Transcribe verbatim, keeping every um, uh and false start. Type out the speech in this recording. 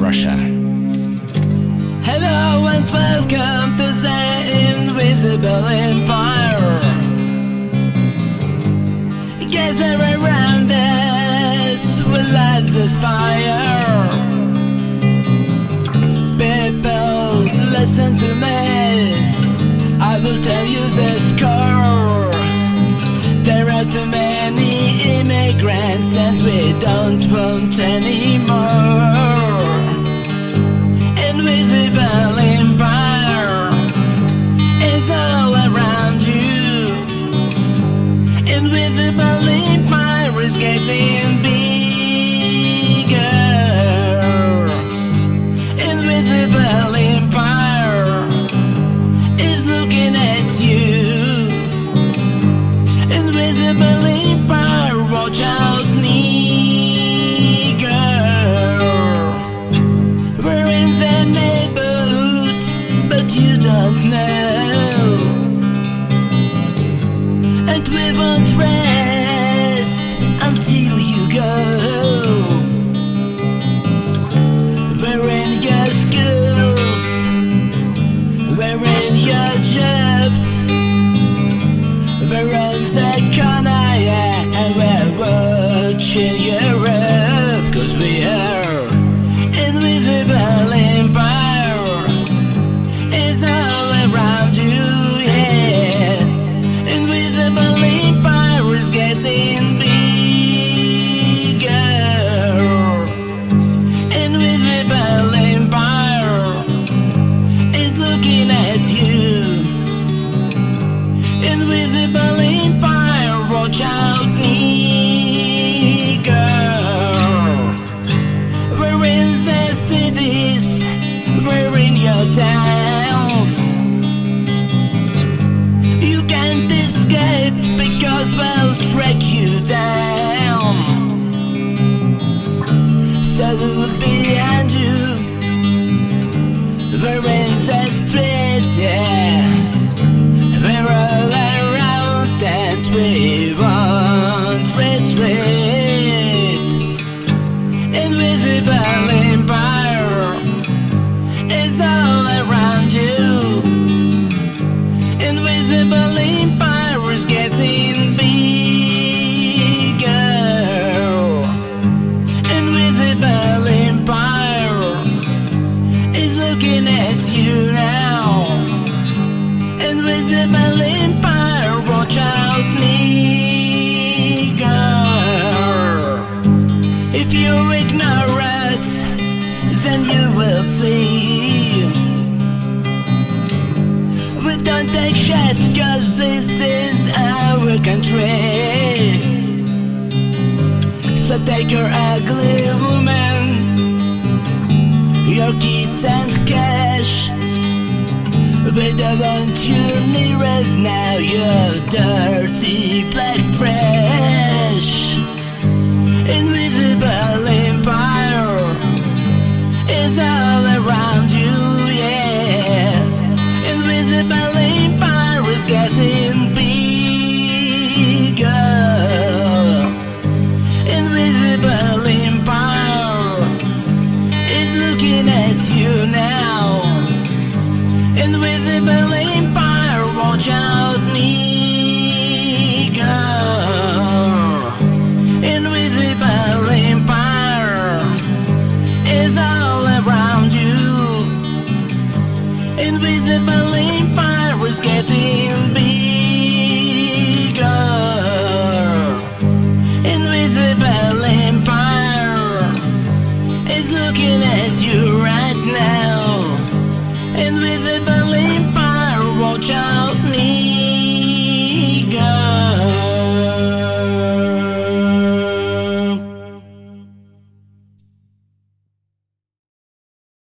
Russia. Hello and welcome to the Invisible Empire. Gather around us, we'll light this fire. People, listen to me, I will tell you the score. There are too many immigrants and we don't want any more. Invisible Empire is all around you. Invisible Empire is getting bigger. Invisible Empire is looking at you. Invisible Empire, watch out, nigger. We're in the neighborhood, but you don't know. And we won't rest until you go. We're in your schools, we're in your jobs, we're on the corner, yeah, and we're watching Europe, cause we are Invisible Empire is all around you, yeah. Invisible Empire is getting bigger. Invisible Empire is looking at you. Invisible Empire, watch out, nigger. We're in the cities, we're in your towns. You can't escape because we'll track you down. So look behind you, we're in the streets, yeah. We're all around and we won't retreat. Invisible Empire is all around you. Invisible Empire is getting bigger. Invisible Empire is looking at you now. Invisible Empire, watch out, nigger. If you ignore us, then you will see. We don't take shit cause this is our country. So take your ugly woman, your kids and cash. We don't want you near us now, you dirty black trash. Invisible Empire is all around